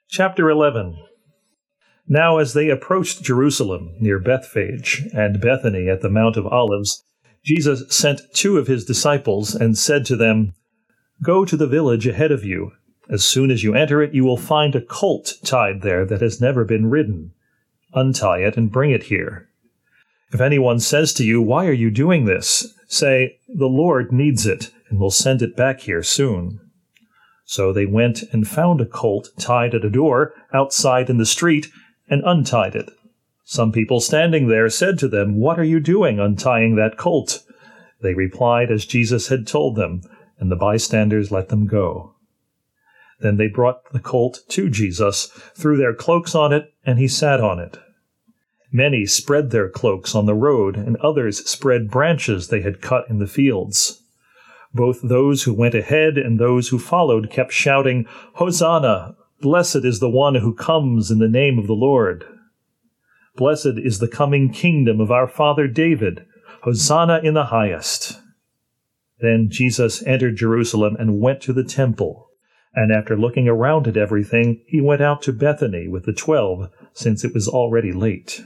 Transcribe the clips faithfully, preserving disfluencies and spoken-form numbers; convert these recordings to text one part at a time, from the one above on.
Chapter eleven. Now as they approached Jerusalem, near Bethphage and Bethany at the Mount of Olives, Jesus sent two of his disciples and said to them, "Go to the village ahead of you. As soon as you enter it, you will find a colt tied there that has never been ridden. Untie it and bring it here. If anyone says to you, 'Why are you doing this?' say, 'The Lord needs it, and will send it back here soon.'" So they went and found a colt tied at a door outside in the street and untied it. Some people standing there said to them, "What are you doing untying that colt?" They replied as Jesus had told them, and the bystanders let them go. Then they brought the colt to Jesus, threw their cloaks on it, and he sat on it. Many spread their cloaks on the road, and others spread branches they had cut in the fields. Both those who went ahead and those who followed kept shouting, "Hosanna! Blessed is the one who comes in the name of the Lord. Blessed is the coming kingdom of our father David. Hosanna in the highest." Then Jesus entered Jerusalem and went to the temple. And after looking around at everything, he went out to Bethany with the twelve, since it was already late.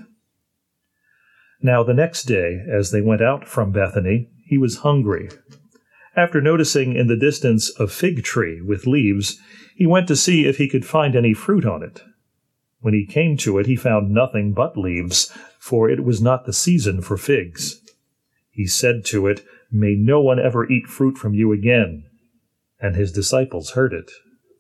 Now the next day, as they went out from Bethany, he was hungry. After noticing in the distance a fig tree with leaves, he went to see if he could find any fruit on it. When he came to it, he found nothing but leaves, for it was not the season for figs. He said to it, "May no one ever eat fruit from you again." And his disciples heard it.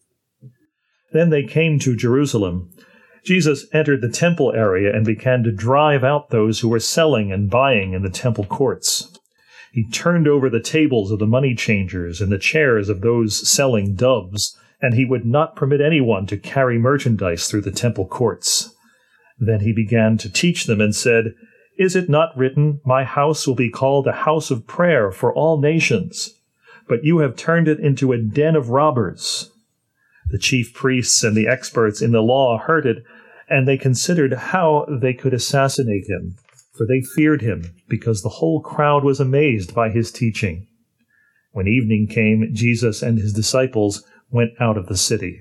Then they came to Jerusalem. Jesus entered the temple area and began to drive out those who were selling and buying in the temple courts. He turned over the tables of the money changers and the chairs of those selling doves, and he would not permit anyone to carry merchandise through the temple courts. Then he began to teach them and said, "Is it not written, 'My house will be called a house of prayer for all nations'? But you have turned it into a den of robbers." The chief priests and the experts in the law heard it, and they considered how they could assassinate him, for they feared him, because the whole crowd was amazed by his teaching. When evening came, Jesus and his disciples went out of the city.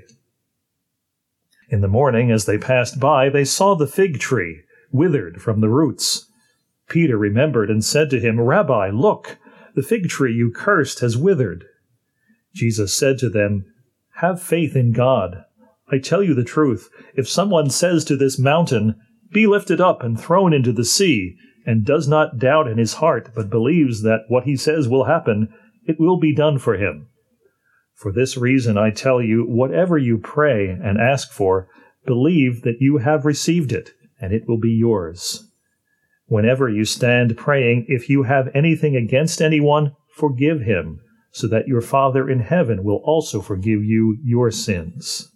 In the morning, as they passed by, they saw the fig tree, withered from the roots. Peter remembered and said to him, "Rabbi, look, the fig tree you cursed has withered." Jesus said to them, "Have faith in God. I tell you the truth, if someone says to this mountain, 'Be lifted up and thrown into the sea,' and does not doubt in his heart, but believes that what he says will happen, it will be done for him. For this reason I tell you, whatever you pray and ask for, believe that you have received it, and it will be yours. Whenever you stand praying, if you have anything against anyone, forgive him, so that your Father in heaven will also forgive you your sins."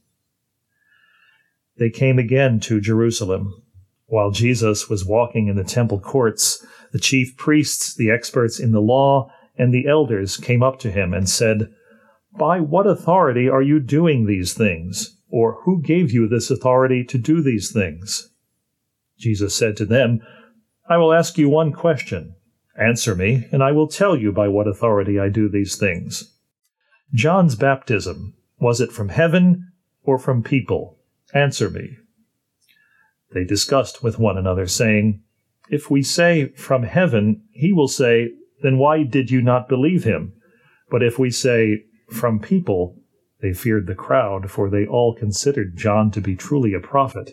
They came again to Jerusalem. While Jesus was walking in the temple courts, the chief priests, the experts in the law, and the elders came up to him and said, "By what authority are you doing these things? Or who gave you this authority to do these things?" Jesus said to them, "I will ask you one question. Answer me, and I will tell you by what authority I do these things. John's baptism, was it from heaven or from people? Answer me." They discussed with one another, saying, "If we say, 'From heaven,' he will say, 'Then why did you not believe him?' But if we say, 'From people,'" they feared the crowd, for they all considered John to be truly a prophet.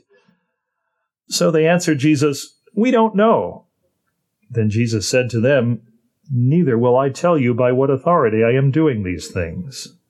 So they answered Jesus, "We don't know." Then Jesus said to them, "Neither will I tell you by what authority I am doing these things."